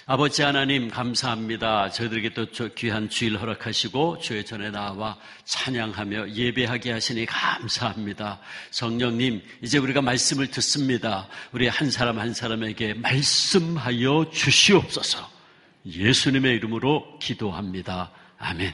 아버지 하나님 감사합니다. 저희들에게 또 귀한 주일 허락하시고 주의 전에 나와 찬양하며 예배하게 하시니 감사합니다. 성령님, 이제 우리가 말씀을 듣습니다. 우리 한 사람 한 사람에게 말씀하여 주시옵소서. 예수님의 이름으로 기도합니다. 아멘.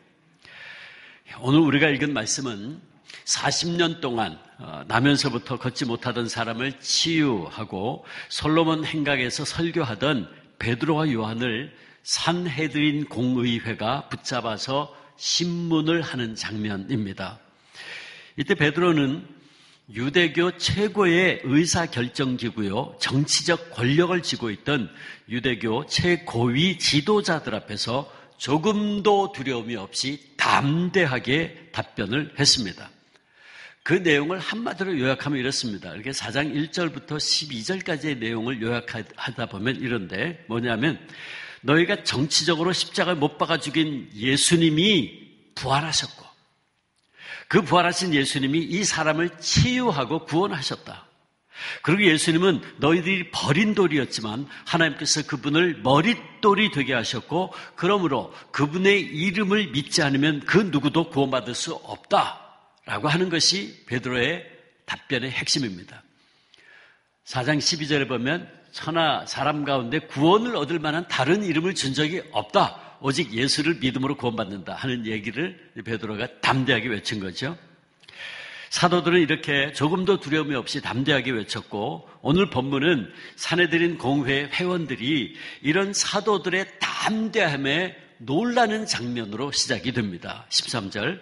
오늘 우리가 읽은 말씀은 40년 동안 나면서부터 걷지 못하던 사람을 치유하고 솔로몬 행각에서 설교하던 베드로와 요한을 산헤드린 공의회가 붙잡아서 신문을 하는 장면입니다. 이때 베드로는 유대교 최고의 의사결정기구요, 정치적 권력을 쥐고 있던 유대교 최고위 지도자들 앞에서 조금도 두려움이 없이 담대하게 답변을 했습니다. 그 내용을 한마디로 요약하면 이렇습니다. 이렇게 4장 1절부터 12절까지의 내용을 요약하다 보면 이런데 뭐냐면 너희가 정치적으로 십자가에 못 박아 죽인 예수님이 부활하셨고 그 부활하신 예수님이 이 사람을 치유하고 구원하셨다. 그리고 예수님은 너희들이 버린 돌이었지만 하나님께서 그분을 머릿돌이 되게 하셨고 그러므로 그분의 이름을 믿지 않으면 그 누구도 구원받을 수 없다. 라고 하는 것이 베드로의 답변의 핵심입니다. 4장 12절에 보면 천하 사람 가운데 구원을 얻을 만한 다른 이름을 준 적이 없다. 오직 예수를 믿음으로 구원받는다 하는 얘기를 베드로가 담대하게 외친 거죠. 사도들은 이렇게 조금도 두려움이 없이 담대하게 외쳤고 오늘 본문은 산헤드린 공회 회원들이 이런 사도들의 담대함에 놀라는 장면으로 시작이 됩니다. 13절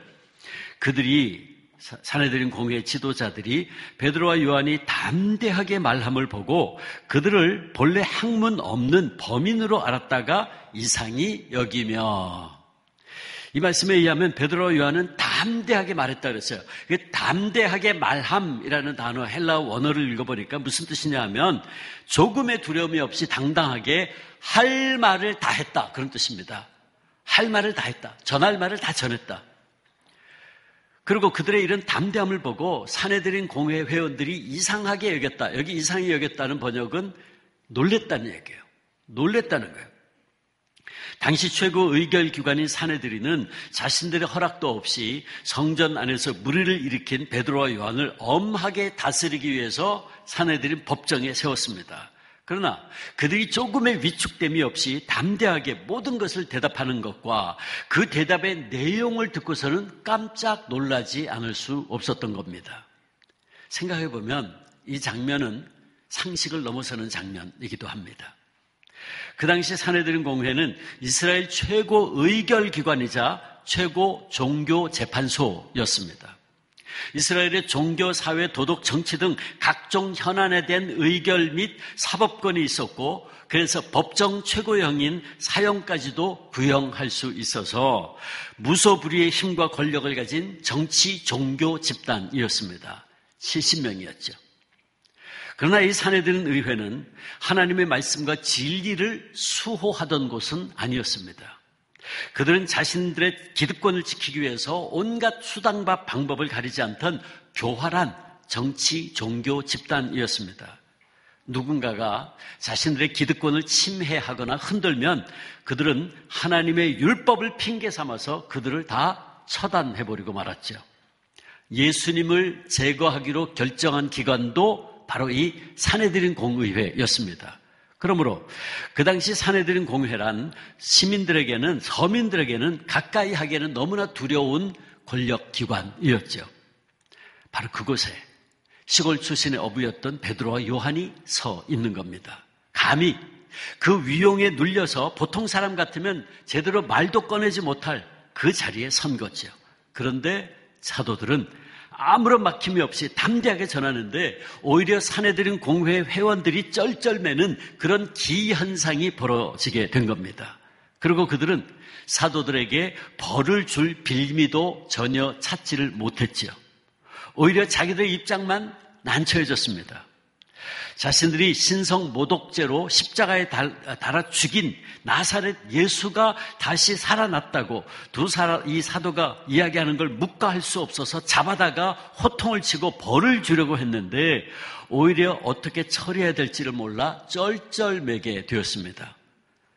그들이 산헤드린 공회 지도자들이 베드로와 요한이 담대하게 말함을 보고 그들을 본래 학문 없는 범인으로 알았다가 이상히 여기며 이 말씀에 의하면 베드로와 요한은 담대하게 말했다 그랬어요. 담대하게 말함이라는 단어 헬라어 원어를 읽어보니까 무슨 뜻이냐 하면 조금의 두려움이 없이 당당하게 할 말을 다 했다 그런 뜻입니다. 할 말을 다 했다. 전할 말을 다 전했다. 그리고 그들의 이런 담대함을 보고 산헤드린 공회 회원들이 이상하게 여겼다. 여기 이상하게 여겼다는 번역은 놀랬다는 얘기예요. 놀랬다는 거예요. 당시 최고 의결기관인 산헤드린은 자신들의 허락도 없이 성전 안에서 무리를 일으킨 베드로와 요한을 엄하게 다스리기 위해서 산헤드린 법정에 세웠습니다. 그러나 그들이 조금의 위축됨이 없이 담대하게 모든 것을 대답하는 것과 그 대답의 내용을 듣고서는 깜짝 놀라지 않을 수 없었던 겁니다. 생각해보면 이 장면은 상식을 넘어서는 장면이기도 합니다. 그 당시 산헤드린 공회는 이스라엘 최고 의결기관이자 최고 종교재판소였습니다. 이스라엘의 종교, 사회, 도덕, 정치 등 각종 현안에 대한 의결 및 사법권이 있었고 그래서 법정 최고형인 사형까지도 구형할 수 있어서 무소불위의 힘과 권력을 가진 정치, 종교 집단이었습니다. 70명이었죠. 그러나 이 산헤드린 의회는 하나님의 말씀과 진리를 수호하던 곳은 아니었습니다. 그들은 자신들의 기득권을 지키기 위해서 온갖 수단과 방법을 가리지 않던 교활한 정치, 종교 집단이었습니다. 누군가가 자신들의 기득권을 침해하거나 흔들면 그들은 하나님의 율법을 핑계 삼아서 그들을 다 처단해버리고 말았죠. 예수님을 제거하기로 결정한 기관도 바로 이 산헤드린 공의회였습니다. 그러므로 그 당시 산헤드린 공회란 시민들에게는 서민들에게는 가까이 하기에는 너무나 두려운 권력기관이었죠. 바로 그곳에 시골 출신의 어부였던 베드로와 요한이 서 있는 겁니다. 감히 그 위용에 눌려서 보통 사람 같으면 제대로 말도 꺼내지 못할 그 자리에 선 거죠. 그런데 사도들은 아무런 막힘이 없이 담대하게 전하는데 오히려 산헤드린 공회 회원들이 쩔쩔매는 그런 기현상이 벌어지게 된 겁니다. 그리고 그들은 사도들에게 벌을 줄 빌미도 전혀 찾지를 못했지요. 오히려 자기들의 입장만 난처해졌습니다. 자신들이 신성 모독죄로 십자가에 달아 죽인 나사렛 예수가 다시 살아났다고 이 사도가 이야기하는 걸 묵과할 수 없어서 잡아다가 호통을 치고 벌을 주려고 했는데 오히려 어떻게 처리해야 될지를 몰라 쩔쩔매게 되었습니다.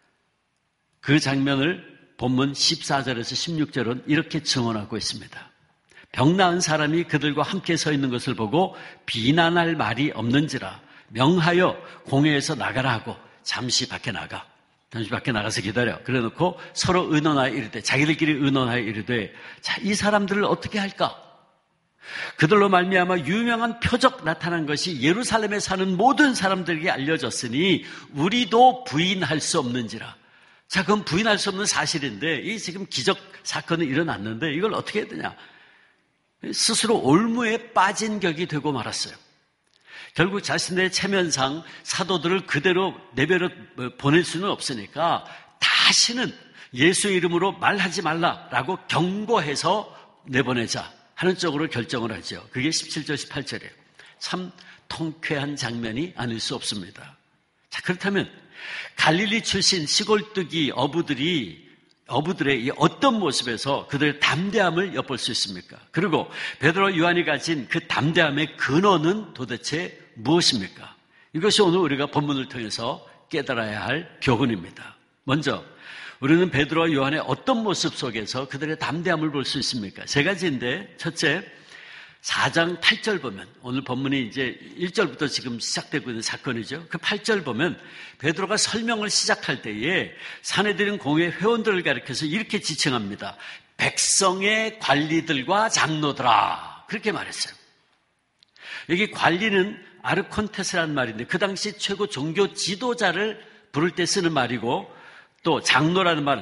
그 장면을 본문 14절에서 16절은 이렇게 증언하고 있습니다. 병 나은 사람이 그들과 함께 서 있는 것을 보고 비난할 말이 없는지라 명하여 공회에서 나가라 하고 잠시 밖에 나가서 기다려. 그래 놓고 서로 의논하여 이르되, 자기들끼리 의논하여 이르되, 자, 이 사람들을 어떻게 할까? 그들로 말미암아 유명한 표적 나타난 것이 예루살렘에 사는 모든 사람들에게 알려졌으니 우리도 부인할 수 없는지라. 자, 그건 부인할 수 없는 사실인데 이 지금 기적 사건이 일어났는데 이걸 어떻게 해야 되냐? 스스로 올무에 빠진 격이 되고 말았어요. 결국 자신의 체면상 사도들을 그대로 내버려 보낼 수는 없으니까 다시는 예수의 이름으로 말하지 말라라고 경고해서 내보내자 하는 쪽으로 결정을 하죠. 그게 17절, 18절이에요. 참 통쾌한 장면이 아닐 수 없습니다. 자, 그렇다면 갈릴리 출신 시골뜨기 어부들의 이 어떤 모습에서 그들의 담대함을 엿볼 수 있습니까? 그리고 베드로와 요한이 가진 그 담대함의 근원은 도대체 무엇입니까? 이것이 오늘 우리가 본문을 통해서 깨달아야 할 교훈입니다. 먼저 우리는 베드로와 요한의 어떤 모습 속에서 그들의 담대함을 볼 수 있습니까? 세 가지인데, 첫째, 4장 8절 보면, 오늘 본문이 이제 1절부터 지금 시작되고 있는 사건이죠. 그 8절 보면 베드로가 설명을 시작할 때에 사내들인 공회 회원들을 가리켜서 이렇게 지칭합니다. 백성의 관리들과 장로들아, 그렇게 말했어요. 여기 관리는 아르콘테스라는 말인데 그 당시 최고 종교 지도자를 부를 때 쓰는 말이고, 또 장로라는 말은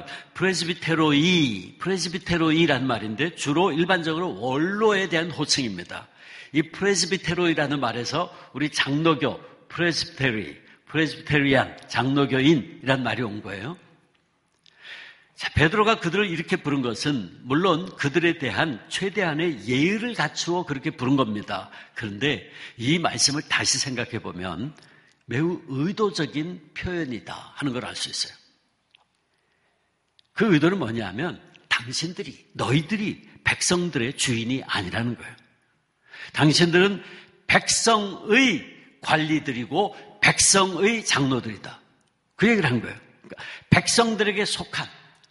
프레스비테로이라는 말인데 주로 일반적으로 원로에 대한 호칭입니다. 이 프레스비테로이라는 말에서 우리 장로교, 프레스비테리안, 장로교인이라는 말이 온 거예요. 자, 베드로가 그들을 이렇게 부른 것은 물론 그들에 대한 최대한의 예의를 갖추어 그렇게 부른 겁니다. 그런데 이 말씀을 다시 생각해 보면 매우 의도적인 표현이다 하는 걸 알 수 있어요. 그 의도는 뭐냐면 너희들이 백성들의 주인이 아니라는 거예요. 당신들은 백성의 관리들이고 백성의 장로들이다. 그 얘기를 한 거예요. 그러니까 백성들에게 속한,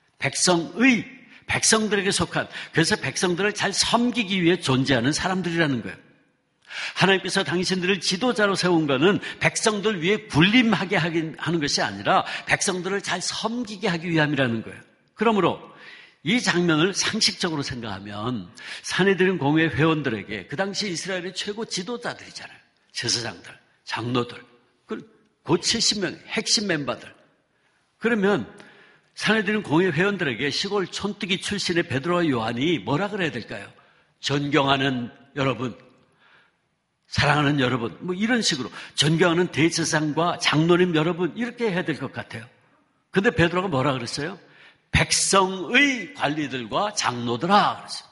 그래서 백성들을 잘 섬기기 위해 존재하는 사람들이라는 거예요. 하나님께서 당신들을 지도자로 세운 것은 백성들 위해 군림하게 하는 것이 아니라 백성들을 잘 섬기게 하기 위함이라는 거예요. 그러므로 이 장면을 상식적으로 생각하면 사내들인 공회 회원들에게 그 당시 이스라엘의 최고 지도자들이잖아요. 제사장들, 장로들, 곧 70명 핵심 멤버들. 그러면 사내들인 공회 회원들에게 시골 촌뜨기 출신의 베드로와 요한이 뭐라 그래야 될까요? 존경하는 여러분, 사랑하는 여러분, 뭐 이런 식으로 존경하는 대제사장과 장로님 여러분 이렇게 해야 될 것 같아요. 근데 베드로가 뭐라 그랬어요? 백성의 관리들과 장로들아 그랬어요.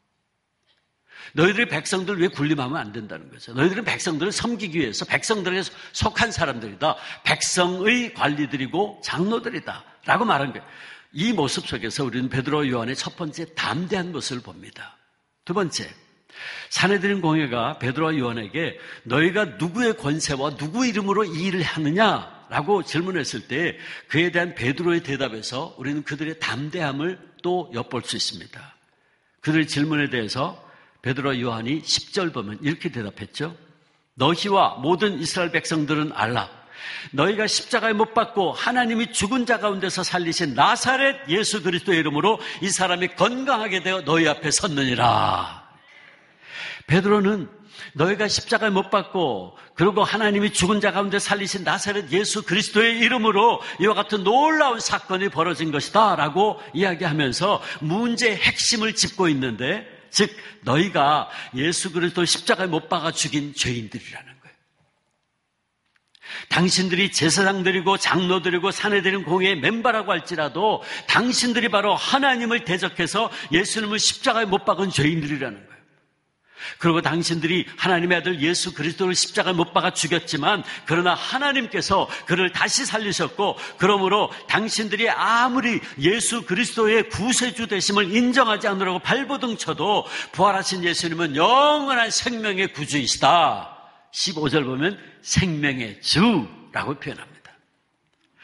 너희들이 백성들 위해 군림하면 안 된다는 거죠. 너희들은 백성들을 섬기기 위해서 백성들에게 속한 사람들이다. 백성의 관리들이고 장로들이다 라고 말한 거예요. 이 모습 속에서 우리는 베드로와 요한의 첫 번째 담대한 모습을 봅니다. 두 번째, 사내들인 공회가 베드로와 요한에게 너희가 누구의 권세와 누구 이름으로 이 일을 하느냐 라고 질문했을 때 그에 대한 베드로의 대답에서 우리는 그들의 담대함을 또 엿볼 수 있습니다. 그들의 질문에 대해서 베드로와 요한이 10절 보면 이렇게 대답했죠. 너희와 모든 이스라엘 백성들은 알라. 너희가 십자가에 못 박고 하나님이 죽은 자 가운데서 살리신 나사렛 예수 그리스도의 이름으로 이 사람이 건강하게 되어 너희 앞에 섰느니라. 베드로는 너희가 십자가에 못 박고 그리고 하나님이 죽은 자 가운데 살리신 나사렛 예수 그리스도의 이름으로 이와 같은 놀라운 사건이 벌어진 것이다 라고 이야기하면서 문제의 핵심을 짚고 있는데, 즉 너희가 예수 그리스도 십자가에 못 박아 죽인 죄인들이라는 거예요. 당신들이 제사장들이고 장로들이고 사내들인 공회의 멤버라고 할지라도 당신들이 바로 하나님을 대적해서 예수님을 십자가에 못 박은 죄인들이라는 거예요. 그리고 당신들이 하나님의 아들 예수 그리스도를 십자가에 못 박아 죽였지만 그러나 하나님께서 그를 다시 살리셨고, 그러므로 당신들이 아무리 예수 그리스도의 구세주 되심을 인정하지 않으라고 발버둥 쳐도 부활하신 예수님은 영원한 생명의 구주이시다. 15절 보면 생명의 주라고 표현합니다.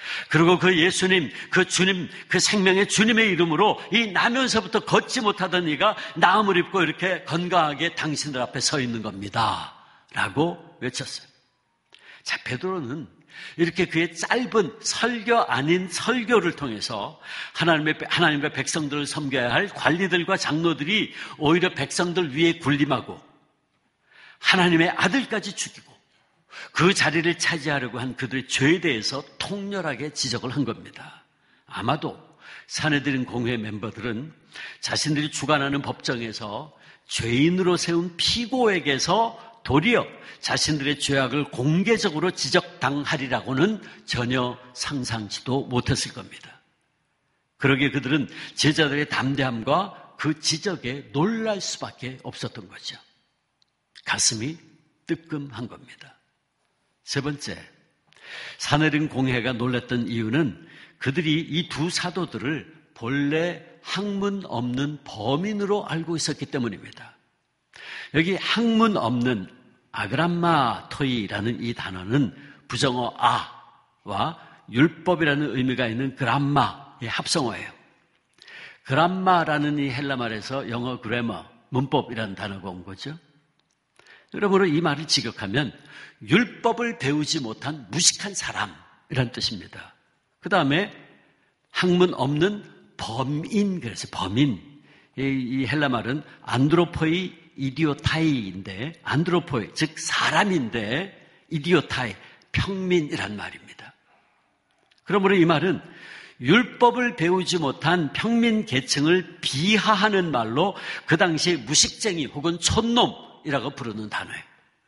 그리고 그 예수님, 그 주님, 그 생명의 주님의 이름으로 이 나면서부터 걷지 못하던 이가 나음을 입고 이렇게 건강하게 당신들 앞에 서 있는 겁니다. 라고 외쳤어요. 자, 베드로는 이렇게 그의 짧은 설교 아닌 설교를 통해서 하나님의 백성들을 섬겨야 할 관리들과 장로들이 오히려 백성들 위에 군림하고 하나님의 아들까지 죽이고 그 자리를 차지하려고 한 그들의 죄에 대해서 통렬하게 지적을 한 겁니다. 아마도 사내들인 공회 멤버들은 자신들이 주관하는 법정에서 죄인으로 세운 피고에게서 도리어 자신들의 죄악을 공개적으로 지적당하리라고는 전혀 상상치도 못했을 겁니다. 그러기에 그들은 제자들의 담대함과 그 지적에 놀랄 수밖에 없었던 거죠. 가슴이 뜨끔한 겁니다. 세 번째, 사내린 공회가 놀랐던 이유는 그들이 이 두 사도들을 본래 학문 없는 범인으로 알고 있었기 때문입니다. 여기 학문 없는 아그람마토이라는 이 단어는 부정어 아와 율법이라는 의미가 있는 그람마의 합성어예요. 그람마라는 이 헬라 말에서 영어 그래머, 문법이라는 단어가 온 거죠. 그러므로 이 말을 직역하면 율법을 배우지 못한 무식한 사람이라는 뜻입니다. 그 다음에 학문 없는 범인, 그래서 범인. 이 헬라 말은 안드로포이 이디오타이인데, 안드로포이, 즉 사람인데 이디오타이, 평민이란 말입니다. 그러므로 이 말은 율법을 배우지 못한 평민 계층을 비하하는 말로 그 당시에 무식쟁이 혹은 촌놈이라고 부르는 단어예요.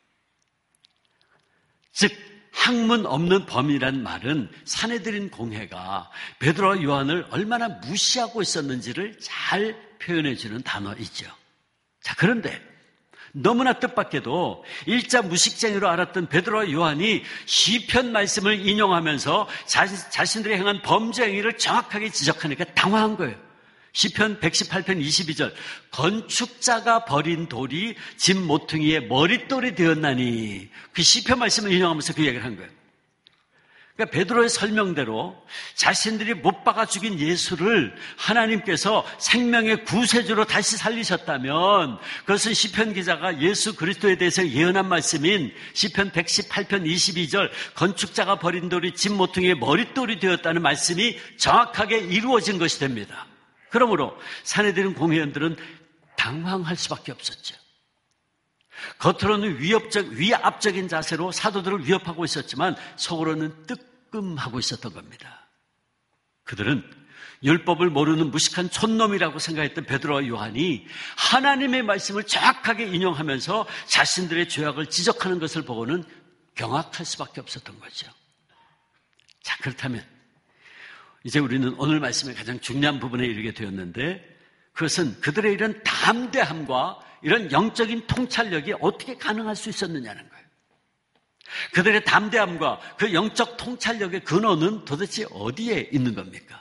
즉 학문 없는 범이란 말은 사내들인 공회가 베드로와 요한을 얼마나 무시하고 있었는지를 잘 표현해주는 단어이죠. 자, 그런데 너무나 뜻밖에도 일자 무식쟁이로 알았던 베드로와 요한이 시편 말씀을 인용하면서 자신들이 행한 범죄 행위를 정확하게 지적하니까 당황한 거예요. 시편 118편 22절, 건축자가 버린 돌이 집 모퉁이의 머릿돌이 되었나니, 그 시편 말씀을 인용하면서 그 얘기를 한 거예요. 그러니까 베드로의 설명대로 자신들이 못 박아 죽인 예수를 하나님께서 생명의 구세주로 다시 살리셨다면 그것은 시편 기자가 예수 그리스도에 대해서 예언한 말씀인 시편 118편 22절, 건축자가 버린 돌이 집 모퉁이의 머릿돌이 되었다는 말씀이 정확하게 이루어진 것이 됩니다. 그러므로 사내들인 공회원들은 당황할 수밖에 없었죠. 겉으로는 위압적인 자세로 사도들을 위협하고 있었지만 속으로는 뜨끔하고 있었던 겁니다. 그들은 율법을 모르는 무식한 촌놈이라고 생각했던 베드로와 요한이 하나님의 말씀을 정확하게 인용하면서 자신들의 죄악을 지적하는 것을 보고는 경악할 수밖에 없었던 거죠. 자, 그렇다면 이제 우리는 오늘 말씀의 가장 중요한 부분에 이르게 되었는데, 그것은 그들의 이런 담대함과 이런 영적인 통찰력이 어떻게 가능할 수 있었느냐는 거예요. 그들의 담대함과 그 영적 통찰력의 근원은 도대체 어디에 있는 겁니까?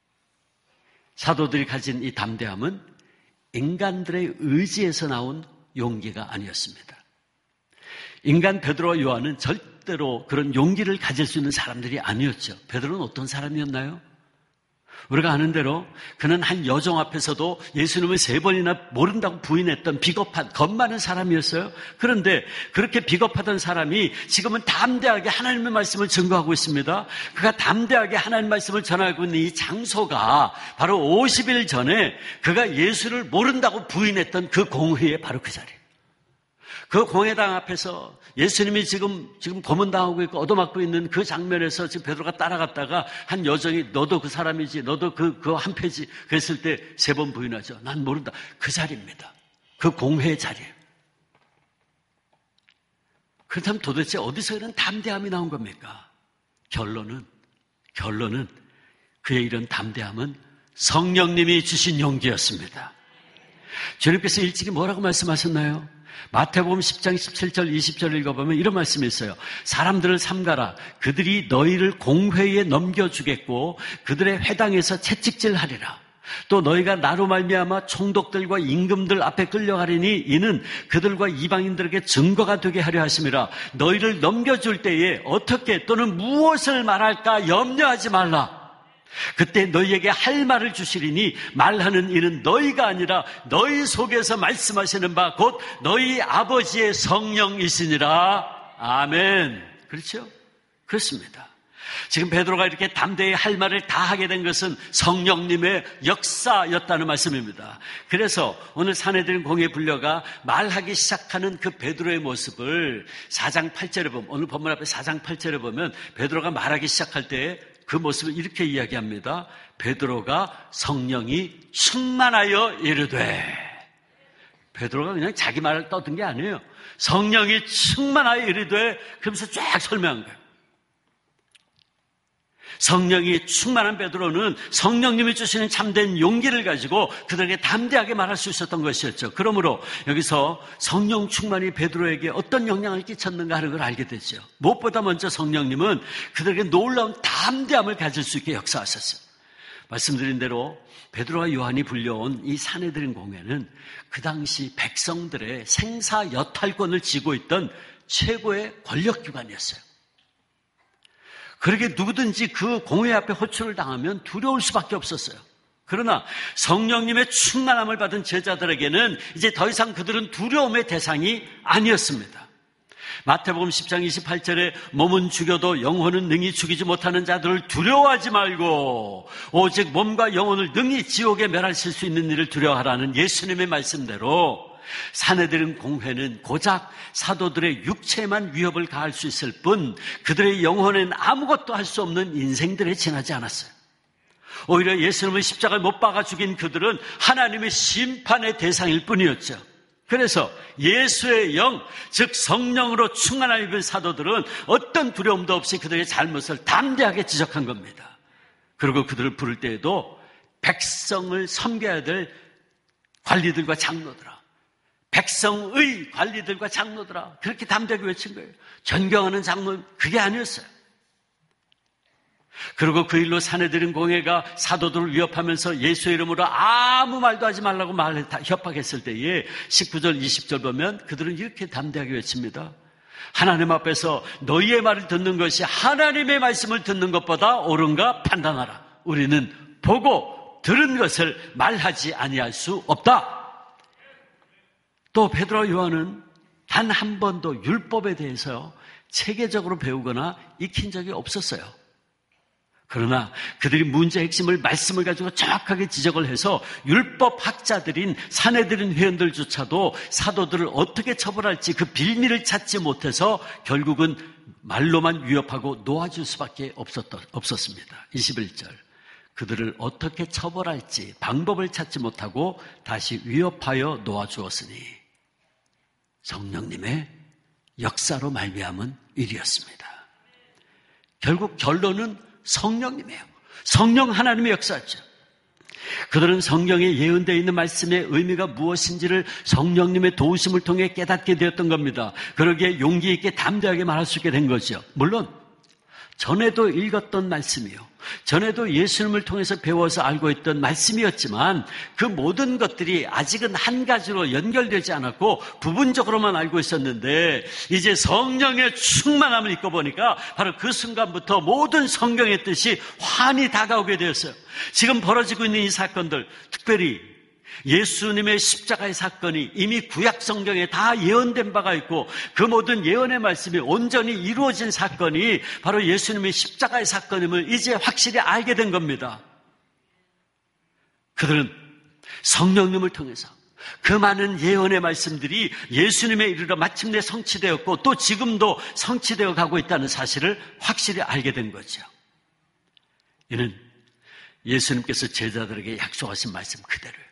사도들이 가진 이 담대함은 인간들의 의지에서 나온 용기가 아니었습니다. 인간 베드로와 요한은 절대로 그런 용기를 가질 수 있는 사람들이 아니었죠. 베드로는 어떤 사람이었나요? 우리가 아는 대로 그는 한 여종 앞에서도 예수님을 3번이나 모른다고 부인했던 비겁한, 겁 많은 사람이었어요. 그런데 그렇게 비겁하던 사람이 지금은 담대하게 하나님의 말씀을 증거하고 있습니다. 그가 담대하게 하나님의 말씀을 전하고 있는 이 장소가 바로 50일 전에 그가 예수를 모른다고 부인했던 그 공회의 바로 그 자리예요. 그 공회당 앞에서 예수님이 지금 고문당하고 있고 얻어맞고 있는 그 장면에서 지금 베드로가 따라갔다가 한 여정이 너도 그 사람이지, 너도 그 한패지 그랬을 때 3번 부인하죠. 난 모른다. 그 자리입니다. 그 공회의 자리예요. 그렇다면 도대체 어디서 이런 담대함이 나온 겁니까? 결론은 그의 이런 담대함은 성령님이 주신 용기였습니다. 주님께서 일찍이 뭐라고 말씀하셨나요? 마태복음 10장 17절 20절을 읽어보면 이런 말씀이 있어요. 사람들을 삼가라. 그들이 너희를 공회에 넘겨주겠고 그들의 회당에서 채찍질하리라. 또 너희가 나로 말미암아 총독들과 임금들 앞에 끌려가리니 이는 그들과 이방인들에게 증거가 되게 하려 하심이라. 너희를 넘겨줄 때에 어떻게 또는 무엇을 말할까 염려하지 말라. 그때 너희에게 할 말을 주시리니 말하는 이는 너희가 아니라 너희 속에서 말씀하시는 바 곧 너희 아버지의 성령이시니라. 아멘. 그렇죠? 그렇습니다. 지금 베드로가 이렇게 담대히 할 말을 다 하게 된 것은 성령님의 역사였다는 말씀입니다. 그래서 오늘 사내들인 공회에 불려가 말하기 시작하는 그 베드로의 모습을 4장 8절에 보면, 오늘 본문 앞에 4장 8절에 보면 베드로가 말하기 시작할 때 그 모습을 이렇게 이야기합니다. 베드로가 성령이 충만하여 이르되. 베드로가 그냥 자기 말을 떠든 게 아니에요. 성령이 충만하여 이르되 그러면서 쫙 설명한 거예요. 성령이 충만한 베드로는 성령님이 주시는 참된 용기를 가지고 그들에게 담대하게 말할 수 있었던 것이었죠. 그러므로 여기서 성령 충만이 베드로에게 어떤 영향을 끼쳤는가 하는 걸 알게 되죠. 무엇보다 먼저 성령님은 그들에게 놀라운 담대함을 가질 수 있게 역사하셨어요. 말씀드린 대로 베드로와 요한이 불려온 이 사내들인 공회는 그 당시 백성들의 생사 여탈권을 쥐고 있던 최고의 권력기관이었어요. 그렇게 누구든지 그 공회 앞에 호출을 당하면 두려울 수밖에 없었어요. 그러나 성령님의 충만함을 받은 제자들에게는 이제 더 이상 그들은 두려움의 대상이 아니었습니다. 마태복음 10장 28절에 몸은 죽여도 영혼은 능히 죽이지 못하는 자들을 두려워하지 말고 오직 몸과 영혼을 능히 지옥에 멸하실 수 있는 일을 두려워하라는 예수님의 말씀대로 사내들인 공회는 고작 사도들의 육체에만 위협을 가할 수 있을 뿐 그들의 영혼에는 아무것도 할 수 없는 인생들에 지나지 않았어요. 오히려 예수님을 십자가에 못 박아 죽인 그들은 하나님의 심판의 대상일 뿐이었죠. 그래서 예수의 영, 즉 성령으로 충만함을 입은 사도들은 어떤 두려움도 없이 그들의 잘못을 담대하게 지적한 겁니다. 그리고 그들을 부를 때에도 백성을 섬겨야 될 관리들과 장로들아, 백성의 관리들과 장로들아, 그렇게 담대하게 외친 거예요. 존경하는 장로는 그게 아니었어요. 그리고 그 일로 사내들인 공회가 사도들을 위협하면서 예수의 이름으로 아무 말도 하지 말라고 협박했을 때에 19절 20절 보면 그들은 이렇게 담대하게 외칩니다. 하나님 앞에서 너희의 말을 듣는 것이 하나님의 말씀을 듣는 것보다 옳은가 판단하라. 우리는 보고 들은 것을 말하지 아니할 수 없다. 또 베드로와 요한은 단 한 번도 율법에 대해서 체계적으로 배우거나 익힌 적이 없었어요. 그러나 그들이 문제의 핵심을 말씀을 가지고 정확하게 지적을 해서 율법학자들인 사내들인 회원들조차도 사도들을 어떻게 처벌할지 그 빌미를 찾지 못해서 결국은 말로만 위협하고 놓아줄 수밖에 없었습니다. 21절. 그들을 어떻게 처벌할지 방법을 찾지 못하고 다시 위협하여 놓아주었으니 성령님의 역사로 말미암은 일이었습니다. 결국 결론은 성령님이에요. 성령 하나님의 역사죠. 그들은 성경에 예언되어 있는 말씀의 의미가 무엇인지를 성령님의 도우심을 통해 깨닫게 되었던 겁니다. 그러기에 용기 있게 담대하게 말할 수 있게 된 거죠. 물론 전에도 읽었던 말씀이요, 전에도 예수님을 통해서 배워서 알고 있던 말씀이었지만 그 모든 것들이 아직은 한 가지로 연결되지 않았고 부분적으로만 알고 있었는데 이제 성령의 충만함을 입고 보니까 바로 그 순간부터 모든 성경의 뜻이 환히 다가오게 되었어요. 지금 벌어지고 있는 이 사건들, 특별히 예수님의 십자가의 사건이 이미 구약 성경에 다 예언된 바가 있고 그 모든 예언의 말씀이 온전히 이루어진 사건이 바로 예수님의 십자가의 사건임을 이제 확실히 알게 된 겁니다. 그들은 성령님을 통해서 그 많은 예언의 말씀들이 예수님에 이르러 마침내 성취되었고 또 지금도 성취되어 가고 있다는 사실을 확실히 알게 된 거죠. 이는 예수님께서 제자들에게 약속하신 말씀 그대로예요.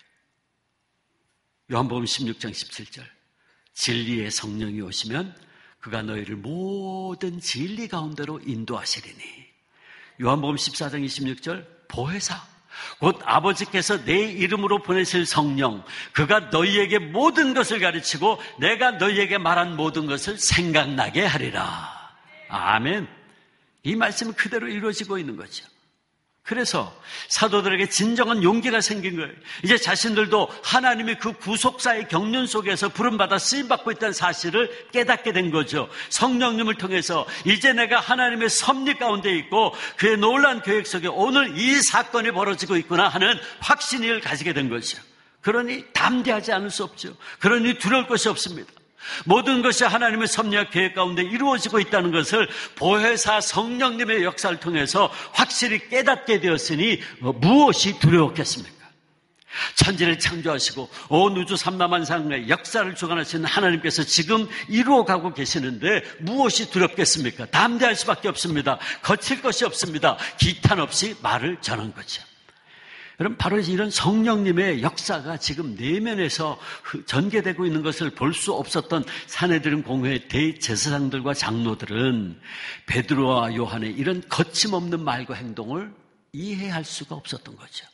요한복음 16장 17절. 진리의 성령이 오시면 그가 너희를 모든 진리 가운데로 인도하시리니. 요한복음 14장 26절. 보혜사, 곧 아버지께서 내 이름으로 보내실 성령, 그가 너희에게 모든 것을 가르치고 내가 너희에게 말한 모든 것을 생각나게 하리라. 아멘. 이 말씀은 그대로 이루어지고 있는 거죠. 그래서 사도들에게 진정한 용기가 생긴 거예요. 이제 자신들도 하나님의 그 구속사의 경륜 속에서 부름받아 쓰임받고 있다는 사실을 깨닫게 된 거죠. 성령님을 통해서 이제 내가 하나님의 섭리 가운데 있고 그의 놀라운 계획 속에 오늘 이 사건이 벌어지고 있구나 하는 확신을 가지게 된 거죠. 그러니 담대하지 않을 수 없죠. 그러니 두려울 것이 없습니다. 모든 것이 하나님의 섭리와 계획 가운데 이루어지고 있다는 것을 보혜사 성령님의 역사를 통해서 확실히 깨닫게 되었으니 무엇이 두려웠겠습니까? 천지를 창조하시고 온 우주 삼라만상의 역사를 주관하시는 하나님께서 지금 이루어가고 계시는데 무엇이 두렵겠습니까? 담대할 수밖에 없습니다. 거칠 것이 없습니다. 기탄 없이 말을 전한 거죠. 여러분, 바로 이런 성령님의 역사가 지금 내면에서 전개되고 있는 것을 볼 수 없었던 산헤드린 공회의 대제사장들과 장로들은 베드로와 요한의 이런 거침없는 말과 행동을 이해할 수가 없었던 거죠.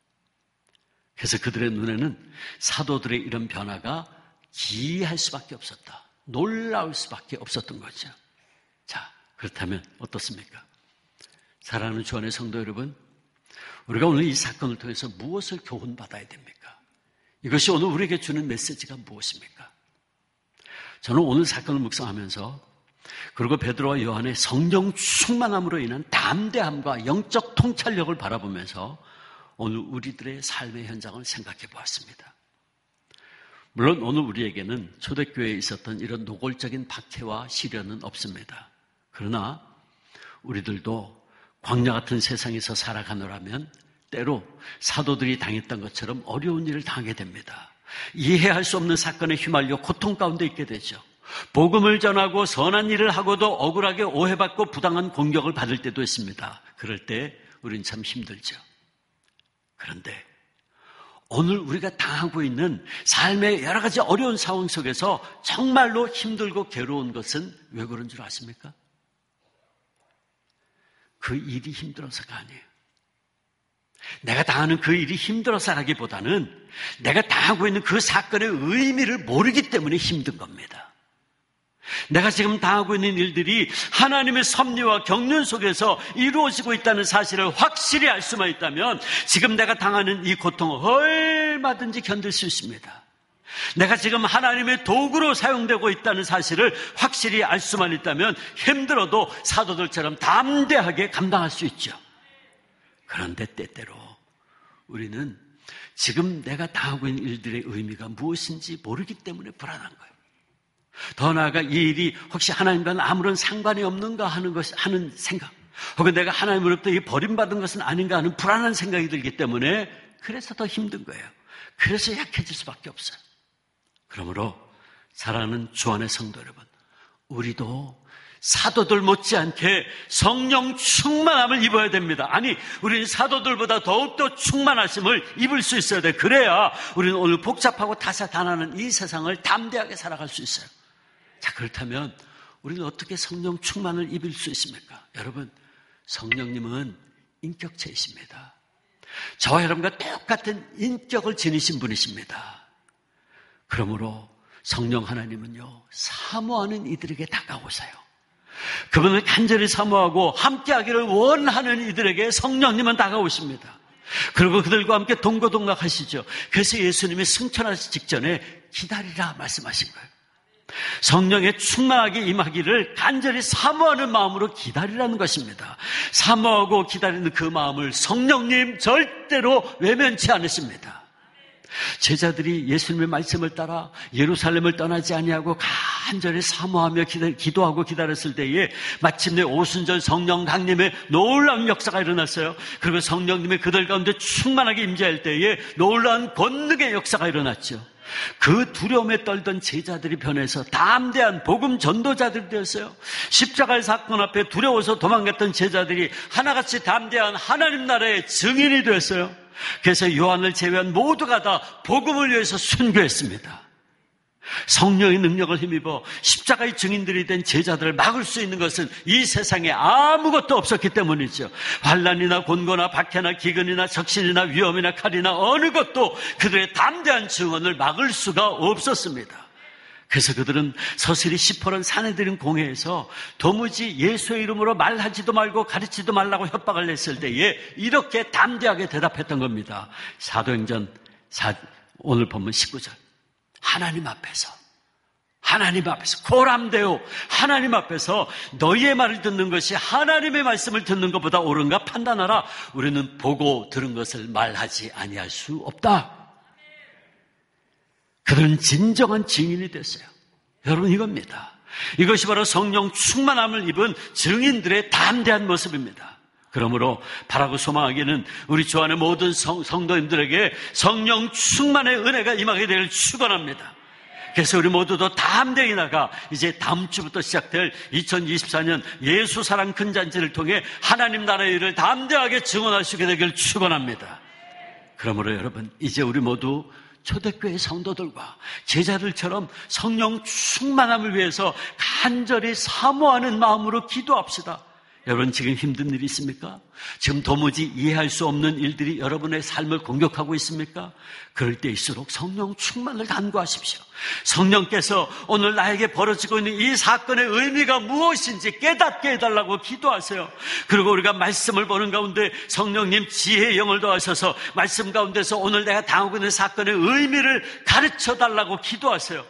그래서 그들의 눈에는 사도들의 이런 변화가 기이할 수밖에 없었다. 놀라울 수밖에 없었던 거죠. 자, 그렇다면 어떻습니까? 사랑하는 주 안의 성도 여러분, 우리가 오늘 이 사건을 통해서 무엇을 교훈받아야 됩니까? 이것이 오늘 우리에게 주는 메시지가 무엇입니까? 저는 오늘 사건을 묵상하면서 그리고 베드로와 요한의 성령 충만함으로 인한 담대함과 영적 통찰력을 바라보면서 오늘 우리들의 삶의 현장을 생각해 보았습니다. 물론 오늘 우리에게는 초대교회에 있었던 이런 노골적인 박해와 시련은 없습니다. 그러나 우리들도 광야 같은 세상에서 살아가노라면 때로 사도들이 당했던 것처럼 어려운 일을 당하게 됩니다. 이해할 수 없는 사건에 휘말려 고통 가운데 있게 되죠. 복음을 전하고 선한 일을 하고도 억울하게 오해받고 부당한 공격을 받을 때도 있습니다. 그럴 때 우린 참 힘들죠. 그런데 오늘 우리가 당하고 있는 삶의 여러 가지 어려운 상황 속에서 정말로 힘들고 괴로운 것은 왜 그런 줄 아십니까? 그 일이 힘들어서가 아니에요. 내가 당하는 그 일이 힘들어서라기보다는 내가 당하고 있는 그 사건의 의미를 모르기 때문에 힘든 겁니다. 내가 지금 당하고 있는 일들이 하나님의 섭리와 경륜 속에서 이루어지고 있다는 사실을 확실히 알 수만 있다면 지금 내가 당하는 이 고통을 얼마든지 견딜 수 있습니다. 내가 지금 하나님의 도구로 사용되고 있다는 사실을 확실히 알 수만 있다면 힘들어도 사도들처럼 담대하게 감당할 수 있죠. 그런데 때때로 우리는 지금 내가 당하고 있는 일들의 의미가 무엇인지 모르기 때문에 불안한 거예요. 더 나아가 이 일이 혹시 하나님과는 아무런 상관이 없는가 하는 생각, 혹은 내가 하나님으로부터 버림받은 것은 아닌가 하는 불안한 생각이 들기 때문에 그래서 더 힘든 거예요. 그래서 약해질 수밖에 없어요. 그러므로 사랑하는 주 안의 성도 여러분, 우리도 사도들 못지않게 성령 충만함을 입어야 됩니다. 아니, 우리는 사도들보다 더욱더 충만하심을 입을 수 있어야 돼. 그래야 우리는 오늘 복잡하고 다사다난한 이 세상을 담대하게 살아갈 수 있어요. 자, 그렇다면 우리는 어떻게 성령 충만을 입을 수 있습니까? 여러분, 성령님은 인격체이십니다. 저와 여러분과 똑같은 인격을 지니신 분이십니다. 그러므로 성령 하나님은요, 사모하는 이들에게 다가오세요. 그분을 간절히 사모하고 함께하기를 원하는 이들에게 성령님은 다가오십니다. 그리고 그들과 함께 동고동락하시죠. 그래서 예수님이 승천하시기 직전에 기다리라 말씀하신 거예요. 성령의 충만하게 임하기를 간절히 사모하는 마음으로 기다리라는 것입니다. 사모하고 기다리는 그 마음을 성령님 절대로 외면치 않으십니다. 제자들이 예수님의 말씀을 따라 예루살렘을 떠나지 아니하고 간절히 사모하며 기도하고 기다렸을 때에 마침내 오순절 성령 강림의 놀라운 역사가 일어났어요. 그리고 성령님이 그들 가운데 충만하게 임재할 때에 놀라운 권능의 역사가 일어났죠. 그 두려움에 떨던 제자들이 변해서 담대한 복음 전도자들이 되었어요. 십자가의 사건 앞에 두려워서 도망갔던 제자들이 하나같이 담대한 하나님 나라의 증인이 되었어요. 그래서 요한을 제외한 모두가 다 복음을 위해서 순교했습니다. 성령의 능력을 힘입어 십자가의 증인들이 된 제자들을 막을 수 있는 것은 이 세상에 아무것도 없었기 때문이죠. 환난이나 곤고나 박해나 기근이나 적신이나 위험이나 칼이나 어느 것도 그들의 담대한 증언을 막을 수가 없었습니다. 그래서 그들은 서슬이 시퍼런 사내들인 공회에서 도무지 예수의 이름으로 말하지도 말고 가르치지도 말라고 협박을 냈을 때에 이렇게 담대하게 대답했던 겁니다. 사도행전 오늘 본문 19절. 하나님 앞에서 고람되오 하나님 앞에서 너희의 말을 듣는 것이 하나님의 말씀을 듣는 것보다 옳은가 판단하라. 우리는 보고 들은 것을 말하지 아니할 수 없다. 그들은 진정한 증인이 됐어요. 여러분, 이겁니다. 이것이 바로 성령 충만함을 입은 증인들의 담대한 모습입니다. 그러므로 바라고 소망하기는 우리 주 안의 모든 성도님들에게 성령 충만의 은혜가 임하게 되기를 축원합니다. 그래서 우리 모두도 담대히 나가 이제 다음 주부터 시작될 2024년 예수 사랑 큰 잔치를 통해 하나님 나라의 일을 담대하게 증언할 수 있게 되기를 축원합니다. 그러므로 여러분, 이제 우리 모두 초대교회 성도들과 제자들처럼 성령 충만함을 위해서 간절히 사모하는 마음으로 기도합시다. 여러분, 지금 힘든 일이 있습니까? 지금 도무지 이해할 수 없는 일들이 여러분의 삶을 공격하고 있습니까? 그럴 때일수록 성령 충만을 간구하십시오. 성령께서 오늘 나에게 벌어지고 있는 이 사건의 의미가 무엇인지 깨닫게 해달라고 기도하세요. 그리고 우리가 말씀을 보는 가운데 성령님 지혜의 영을 더하셔서 말씀 가운데서 오늘 내가 당하고 있는 사건의 의미를 가르쳐달라고 기도하세요.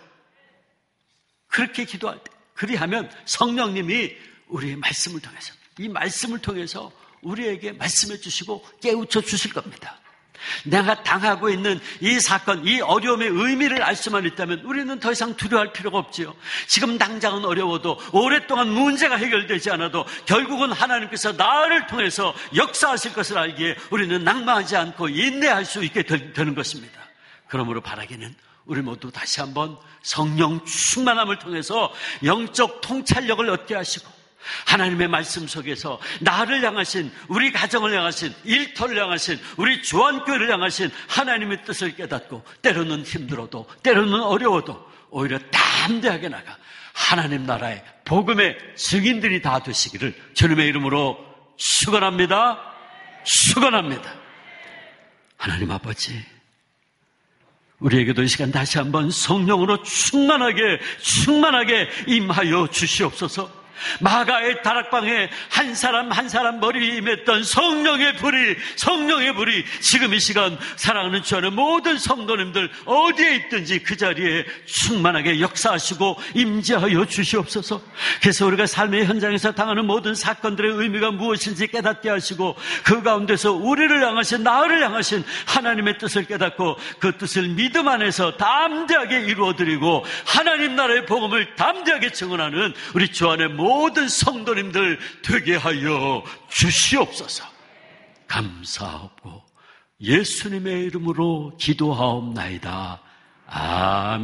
그렇게 기도할 때, 그리하면 성령님이 우리의 말씀을 통해서, 이 말씀을 통해서 우리에게 말씀해 주시고 깨우쳐 주실 겁니다. 내가 당하고 있는 이 사건, 이 어려움의 의미를 알 수만 있다면 우리는 더 이상 두려워할 필요가 없지요. 지금 당장은 어려워도, 오랫동안 문제가 해결되지 않아도 결국은 하나님께서 나를 통해서 역사하실 것을 알기에 우리는 낭망하지 않고 인내할 수 있게 되는 것입니다. 그러므로 바라기는 우리 모두 다시 한번 성령 충만함을 통해서 영적 통찰력을 얻게 하시고 하나님의 말씀 속에서 나를 향하신, 우리 가정을 향하신, 일터를 향하신, 우리 조한교회를 향하신 하나님의 뜻을 깨닫고 때로는 힘들어도, 때로는 어려워도 오히려 담대하게 나가 하나님 나라의 복음의 증인들이 다 되시기를 주님의 이름으로 축원합니다. 축원합니다. 하나님 아버지, 우리에게도 이 시간 다시 한번 성령으로 충만하게 임하여 주시옵소서. 마가의 다락방에 한 사람 한 사람 머리 위에 임했던 성령의 불이 지금 이 시간 사랑하는 주 안의 모든 성도님들 어디에 있든지 그 자리에 충만하게 역사하시고 임재하여 주시옵소서. 그래서 우리가 삶의 현장에서 당하는 모든 사건들의 의미가 무엇인지 깨닫게 하시고 그 가운데서 우리를 향하신, 나를 향하신 하나님의 뜻을 깨닫고 그 뜻을 믿음 안에서 담대하게 이루어드리고 하나님 나라의 복음을 담대하게 증언하는 우리 주 안의 모든 성도님들 되게 하여 주시옵소서. 감사하고 예수님의 이름으로 기도하옵나이다. 아멘.